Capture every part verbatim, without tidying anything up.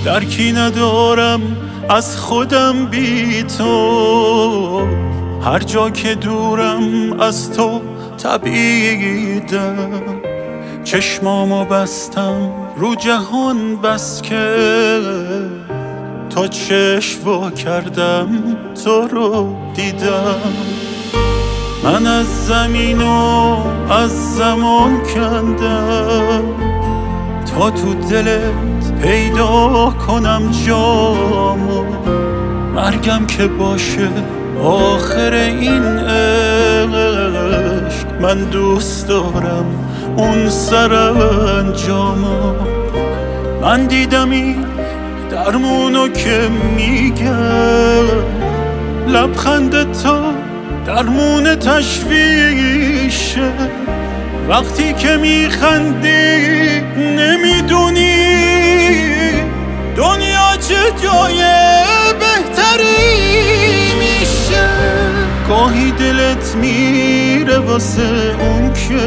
درکی ندارم از خودم بی تو، هر جا که دورم از تو تبعیدم. چشمامو بستم رو جهان بس که تا چشم وا کردم تو رو دیدم. من از زمین و از زمان کندم تا تو دلت پیدا کنم جامو. مرگم که باشه آخر این عشق، من دوست دارم اون سرانجامو. من دیدم این درمونو که میگم، لبخند تو درمون تشویشه. وقتی که میخندی نمیدونی دنیا چه جای بهتری میشه. گاهی دلت میره واسه اون که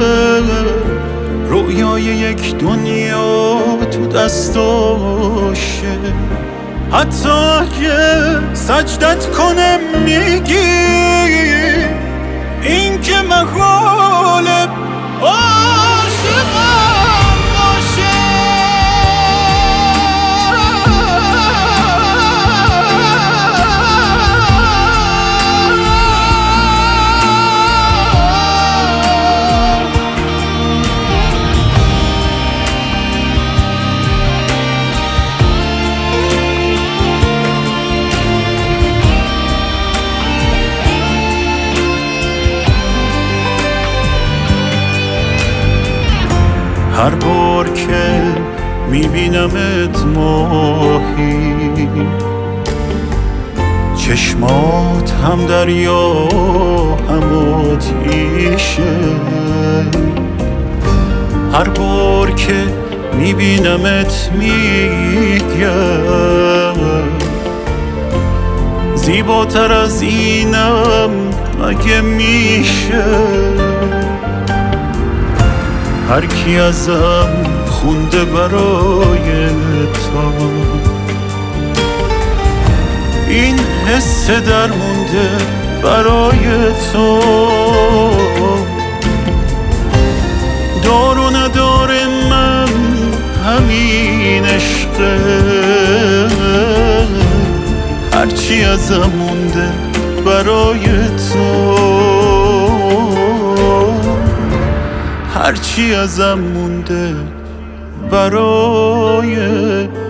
رویای یک دنیا تو دستاشه. حتی اگه سجدت کنه میگی این که محاله عاشقم باشه. هر بار که میبینمت ماهی، چشمات هم دریا هم آتیشه. هر بار که میبینمت میگم زیباتر از اینم مگه میشه. هر کی ازم خونده برای تو این حس درمونده برای تو. دار و نداره من همین عشقه، هرچی ازم مونده برای تو، هرچی ازم مونده برای